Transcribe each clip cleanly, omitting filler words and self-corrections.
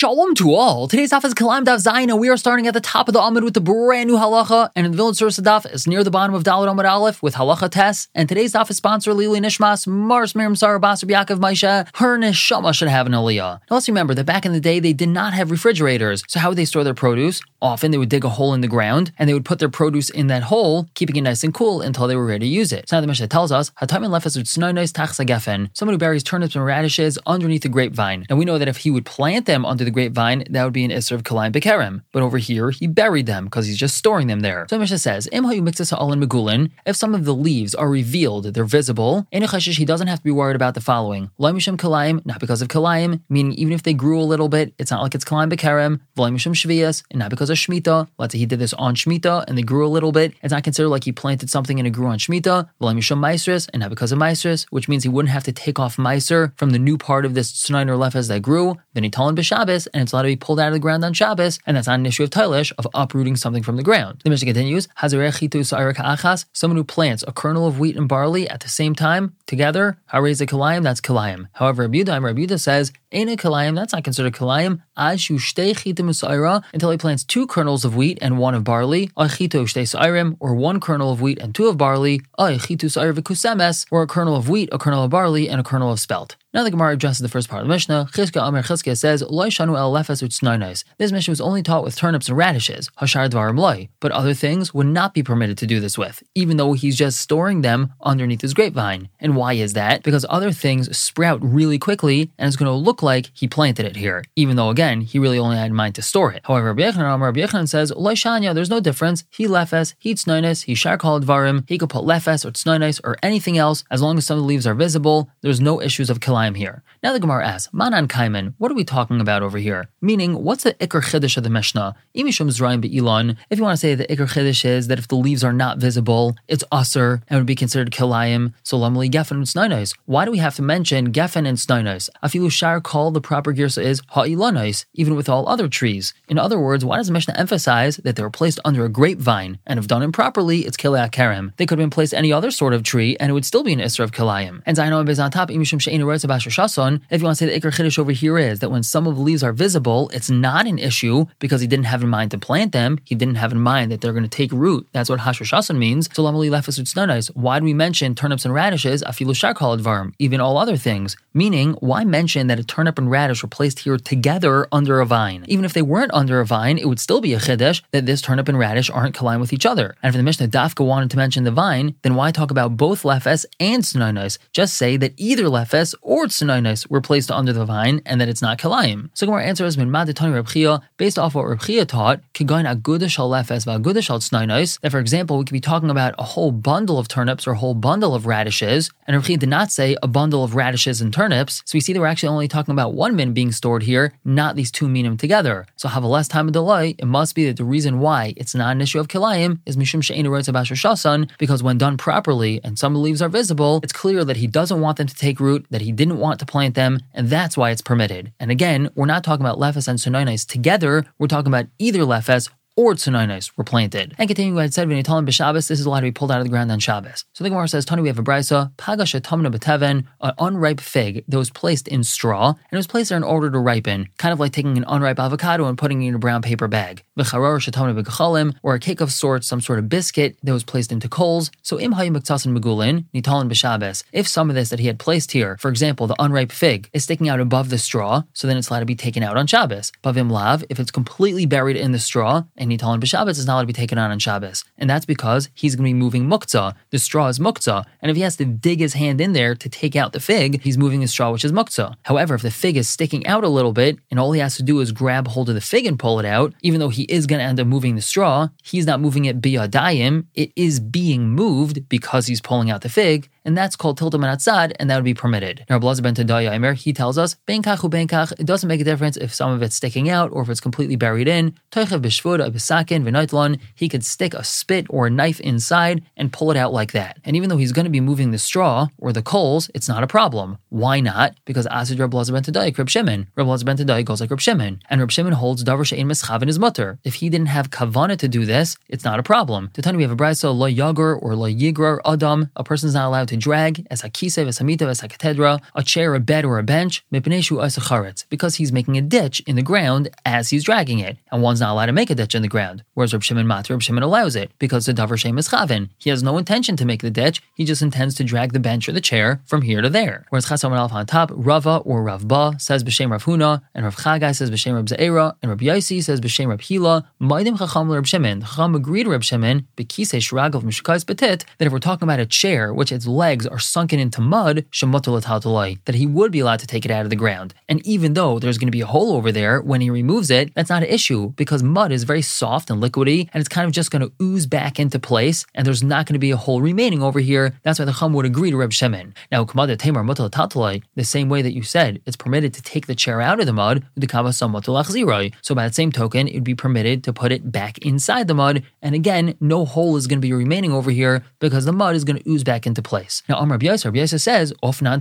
Shalom to all. Today's daf is Kalam Daf Zayin, and we are starting at the top of the Amud with the brand new halacha. And in the village source of daf is near the bottom of Daled Amud Aleph with halacha tes. And today's daf is sponsored Lili Nishmas, Mars Miriam Sarah Basar Yaakov Maisha. Her neshama should have an aliyah. Now let's remember that back in the day they did not have refrigerators. So how would they store their produce? Often they would dig a hole in the ground and they would put their produce in that hole, keeping it nice and cool until they were ready to use it. So now the Mishnah tells us, someone who buries turnips and radishes underneath the grapevine. And we know that if he would plant them under the grapevine, that would be an Isser of Kalayim Bekerem. But over here, he buried them because he's just storing them there. So the Mishnah says, if some of the leaves are revealed, they're visible, he doesn't have to be worried about the following. Not because of Kalayim, meaning even if they grew a little bit, it's not like it's Kalayim Bekerem, and not because of Shemitah. Let's say he did this on Shemitah and they grew a little bit. It's not considered like he planted something and it grew on Shemitah, and not because of Maisris, which means he wouldn't have to take off Maiser from the new part of this Tznain or Lefes that grew. Then he told b'Shabbos, and it's allowed to be pulled out of the ground on Shabbos, and that's not an issue of Tailish, of uprooting something from the ground. The Mishnah continues, someone who plants a kernel of wheat and barley at the same time, together, hareze kalayim, that's kalayim. However, Rabbi Yehuda says, Eina kalayim, that's not considered kalayim, until he plants 2 kernels of wheat and 1 of barley, or 1 kernel of wheat and 2 of barley, or a kernel of wheat, a kernel of barley, and a kernel of spelt. Now the Gemara addresses the first part of the Mishnah. Chizkiah says, this Mishnah was only taught with turnips and radishes, but other things would not be permitted to do this with, even though he's just storing them underneath his grapevine. And why is that? Because other things sprout really quickly, and it's going to look like he planted it here, even though, again, he really only had in mind to store it. However, Rabbi Yechanan says, there's no difference. He lefes, he tznoinis, he shar kol dvarim, he could put lefes or tznoinis or anything else, as long as some of the leaves are visible, there's no issues of kalayim here. Now the Gemara asks, Manan Kaiman, what are we talking about over here? Meaning, what's the Iker Chiddush of the Mishnah? Imishum Zrayim Be'ilan, if you want to say the Iker Chiddush is that if the leaves are not visible, it's Aser and would be considered Kilayim, so Lamali Gefen and Snainos. Why do we have to mention Gefen and Snainos? Afilu Shar Kol, the proper Girsa is Ha'ilanais, even with all other trees. In other words, why does the Mishnah emphasize that they were placed under a grapevine, and if done improperly, it's Kilei Kerem? They could have been placed any other sort of tree, and it would still be an Isser of Kilayim. And Zaino is on top, Imishum She'enu Retz if you want to say the Iker Chiddush over here is that when some of the leaves are visible, it's not an issue because he didn't have in mind to plant them. He didn't have in mind that they're going to take root. That's what Hashashasan means. So Lamali Lefes Utznanis. Why do we mention turnips and radishes? Afilu Shar Kol Advarim, even all other things. Meaning, why mention that a turnip and radish were placed here together under a vine? Even if they weren't under a vine, it would still be a Chiddush that this turnip and radish aren't colliding with each other. And if the Mishnah Dafka wanted to mention the vine, then why talk about both Lefes and Tznanis? Just say that either Lefes or Tznanis were placed under the vine and that it's not Kalayim. So Gemara answer is Minmadetani Reb Chia, based off what Reb Chia taught, Kigain Aguda Shal Lefes V'Aguda Shal Tznanis, that for example, we could be talking about a whole bundle of turnips or a whole bundle of radishes, and Reb Chia did not say a bundle of radishes and turnips, so we see that we're actually only talking about 1 min being stored here, not these 2 minim together. So have a less time of delay, it must be that the reason why it's not an issue of Kalayim is Mishum She'enu Retz B'Asher Shasan, because when done properly and some leaves are visible, it's clear that he doesn't want them to take root, that he didn't want to plant them, and that's why it's permitted. And again, we're not talking about Lefes and Tznanis together, we're talking about either Lefes or Tznanis were planted. And continuing what I said, when you tell him b'Shabbos, this is allowed to be pulled out of the ground on Shabbos. So the Gemara says, Tani, we have a brisa, Pagasha Tamna B'Teven, an unripe fig that was placed in straw, and it was placed there in order to ripen, kind of like taking an unripe avocado and putting it in a brown paper bag. V'Charor Shetamna B'Gechalim, or a cake of sorts, some sort of biscuit that was placed into coals. So Im Hayim B'Ktasin Megulin, Nitalin B'Shabbos, if some of this that he had placed here, for example, the unripe fig, is sticking out above the straw, so then it's allowed to be taken out on Shabbos. Bavim Lav, if it's completely buried in the straw, and Nitalin B'Shabbos is not allowed to be taken out on Shabbos. And that's because he's going to be moving muktzah. The straw is muktzah. And if he has to dig his hand in there to take out the fig, he's moving the straw, which is muktzah. However, if the fig is sticking out a little bit, and all he has to do is grab hold of the fig and pull it out, even though he is going to end up moving the straw, he's not moving it biyadayim. It is being moved because he's pulling out the fig, and that's called tiltum and atzad, and that would be permitted. Now, Blazer ben Tadaya Emer, he tells us, benkach hu benkach, it doesn't make a difference if some of it's sticking out or if it's completely buried in. Toichev b'shvud b'sakin v'naitlon, he could stick a spit or a knife inside and pull it out like that. And even though he's going to be moving the straw or the coals, it's not a problem. Why not? Because Asid Reb Blazer ben Tadaya, Reb Shimon. Reb Blazer ben Tadaya goes like Reb Shimon, and Reb Shimon holds davar she'ein mischav in his mutter. If he didn't have kavanah to do this, it's not a problem. To tell you we have a brayso lo yagur or lo yigrar adam, a person's not allowed to drag as hakise v'samita v'sakatedra, a chair, a bed, or a bench, because he's making a ditch in the ground as he's dragging it, and one's not allowed to make a ditch in the ground. Whereas Reb Shimon allows it, because the davar shem is chavin. He has no intention to make the ditch, he just intends to drag the bench or the chair from here to there. Whereas Chas Amar Aleph on top, Rava or Rav Ba says b'shem Rav Huna, and Rav Chagai says b'shem Rav Ze'era, and Rav Yaisi says b'shem Rav Hila. Maidim Chacham Reb Shimon. The Chacham agreed to Reb Shimon b'kisei shragel mishkais betit, that if we're talking about a chair which its legs are sunken into mud, shemutar l'taltalai, that he would be allowed to take it out of the ground. And even though there's going to be a hole over there when he removes it, that's not an issue, because mud is very soft and liquidy, and it's kind of just going to ooze back into place, and there's not going to be a hole remaining over here. That's why the Chacham would agree to Reb Shimon. Now, the same way that you said it's permitted to take the chair out of the mud, so by that same token, it would be permitted to put it back inside the mud, and again, no hole is going to be remaining over here because the mud is going to ooze back into place. Now, Rabbi Yosef says,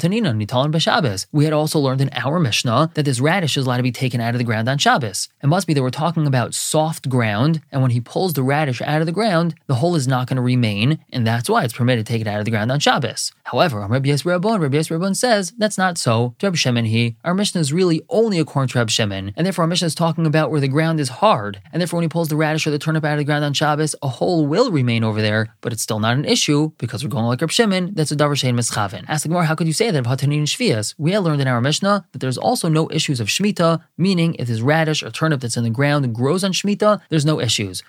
we had also learned in our Mishnah that this radish is allowed to be taken out of the ground on Shabbos. It must be that we're talking about soft ground, and when he pulls the radish out of the ground, the hole is not going to remain, and that's why it's permitted to take it out of the ground on Shabbos. However, Rabbi Yosef says that's not so. Rabbi Shimon, our Mishnah is really only according to Rabbi Shimon, and therefore our Mishnah is talking about where the ground is hard, and therefore when he pulls the radish or the turnip out of the ground on Shabbos, a hole will remain over there, but it's still not an issue because we're going like Rabbi Shimon. That's a davar shein mischavin. Ask the Gemara, how could you say that of hatanin shvias? We had learned in our Mishnah that there's also no issues of shmita, meaning if this radish or turnip that's in the ground grows on shmita, there's no issues.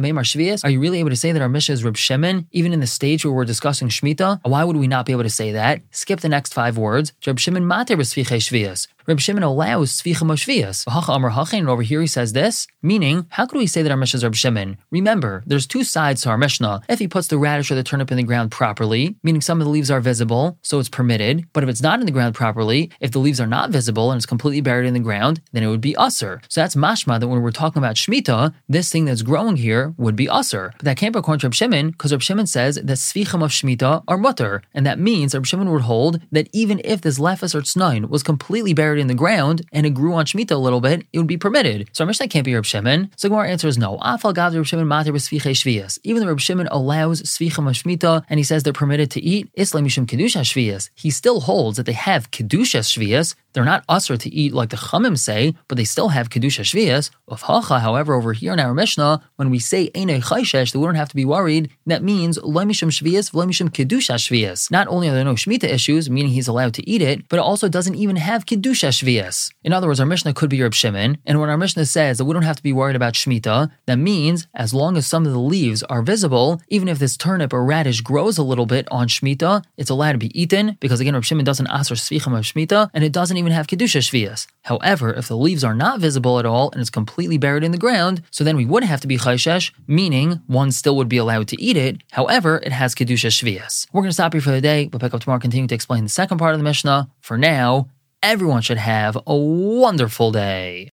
Are you really able to say that our Mishnah is Rabbi Shimon, even in the stage where we're discussing shmita? Why would we not be able to say that? Skip the next 5 words. Rabbi Shimon mater b'svichei shvias. Rabbi Shimon allows svichim shvias. And over here he says this, meaning, how could we say that our Mishnah is Rabbi Shimon? Remember, there's 2 sides to our Mishnah. If he puts the radish or the turnip in the ground properly, meaning some of the leaves are visible, so it's permitted, but if it's not in the ground properly, if the leaves are not visible and it's completely buried in the ground, then it would be usur. So that's mashma that when we're talking about shmita, this thing that's growing here would be usur. But that can't be according to Rabbi Shimon, because Rabbi Shimon says that svichim of shmita are mutter, and that means Rabbi Shimon would hold that even if this lefus or tsnain was completely buried in the ground and it grew on shmita a little bit, it would be permitted. So our Mishnah can't be Rabbi Shimon. So Gemara answer is no. Afal gav Rabbi Shimon mater b'svichei shvias. Even though Rabbi Shimon allows svichim of shmita and he says they're permitted to eat, islam mishum kedusha shvias, he still holds that they have kedusha shvias. They're not usher to eat like the Chamim say, but they still have kedusha shvias. Of hacha, however, over here in our Mishnah, when we say einei chayshesh, that we don't have to be worried. That means lo mishum shvias, v'lo mishum kedusha shvias. Not only are there no shmita issues, meaning he's allowed to eat it, but it also doesn't even have kedusha shvias. In other words, our Mishnah could be Reb Shimon, and when our Mishnah says that we don't have to be worried about shmita, that means as long as some of the leaves are visible, even if this turnip or radish grows a little bit on shmita, it's allowed to be eaten, because again, Reb Shimon doesn't aser svichim of shmita, and it doesn't even have kedusha shvias. However, if the leaves are not visible at all and it's completely buried in the ground, so then we would have to be chayshesh, meaning one still would be allowed to eat it. However, it has kedusha shvias. We're going to stop here for the day. We'll pick up tomorrow, continue to explain the second part of the Mishnah. For now, everyone should have a wonderful day.